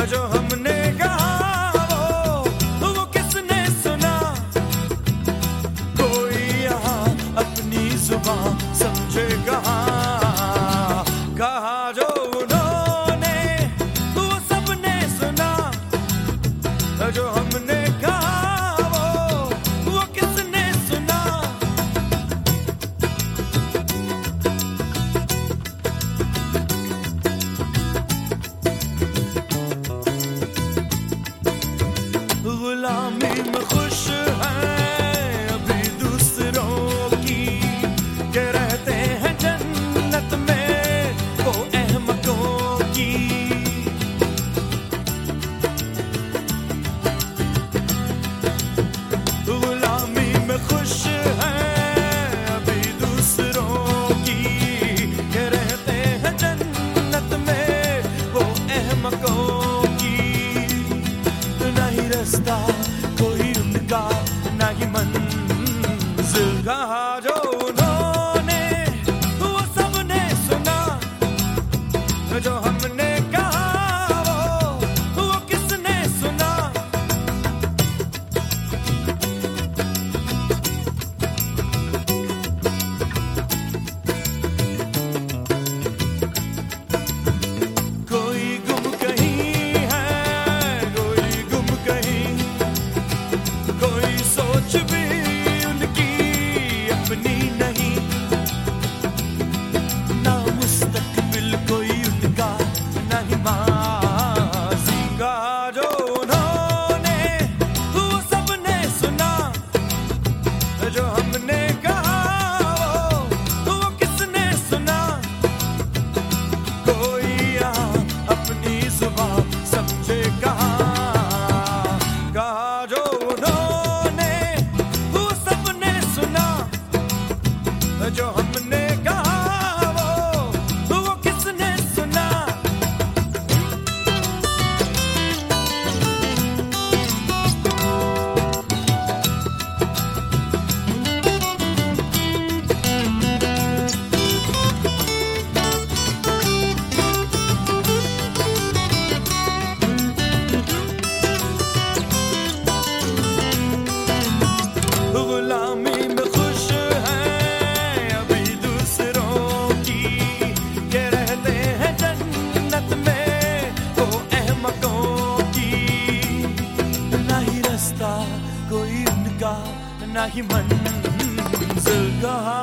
जो हमने कहा वो किसने सुना। कोई यहाँ अपनी जुबान समझे कहा जो उन्होंने वो सबने सुना। जो हमने कहा वो किसने सुना। गुलामी में खुश हैं अभी दूसरों की, के रहते हैं जन्नत में वो अहमकों की। गुलामी में खुश हैं अभी दूसरों की, के रहते हैं जन्नत में वो अहमकों की। नहीं रास्ता कोई उनका, नहीं मंजिल कहा जो उन्होंने वो सबने सुना। जो हमने कहा वो किसने सुना। कोई गुम कहीं है, कोई गुम कहीं, कोई सोच भी उनकी अपनी नहीं। ना मुस्तकबिल कोई उनका, नहीं माज़ी का। जो उन्होंने वो सबने सुना। जो हमने कहा वो किसने सुना। कोई यहाँ अपनी जुबान समझे कहा जो उन्होंने वो सबने सुना। जो हमने कहा वो किसने सुना। गुलामी में खुश हैं अभी दूसरों की, के रहते हैं जन्नत में वो अहमकों की। नहीं रास्ता कोई उनका, नहीं मंजिल कहा